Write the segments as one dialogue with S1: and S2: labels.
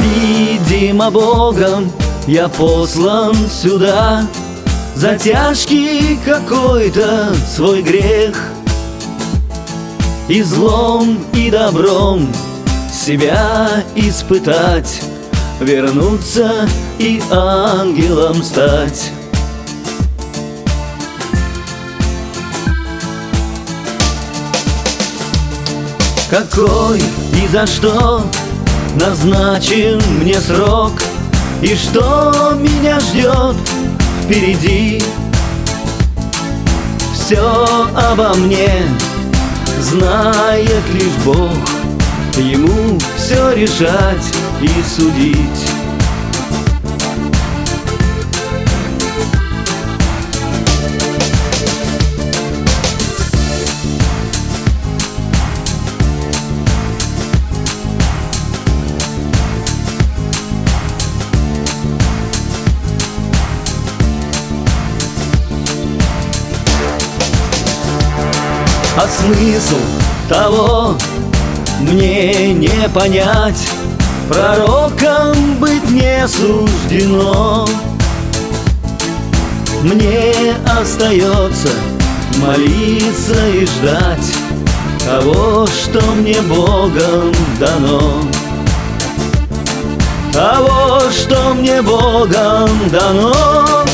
S1: Видимо, Богом я послан сюда за тяжкий какой-то свой грех, и злом, и добром себя испытать, вернуться и ангелом стать. Какой и за что назначен мне срок, и что меня ждет впереди? Все обо мне знает лишь Бог, Ему все решать и судить. А смысл того мне не понять, пророком быть не суждено. Мне остается молиться и ждать того, что мне Богом дано. Того, что мне Богом дано.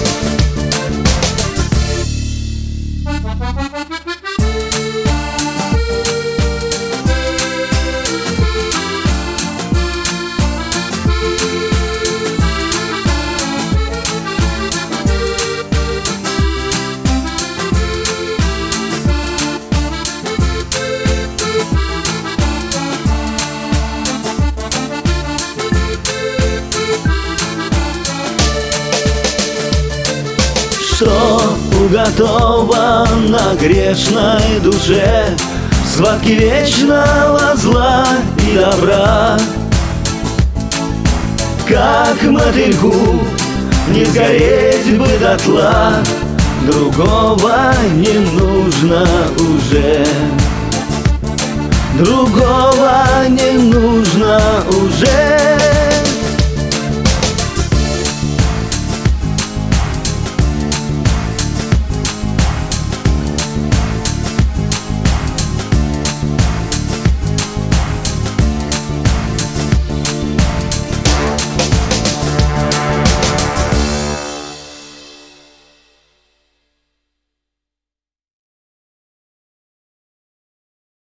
S1: Что уготовано грешной душе в схватке вечного зла и добра? Как мотыльку не сгореть бы дотла, другого не нужно уже, другого не нужно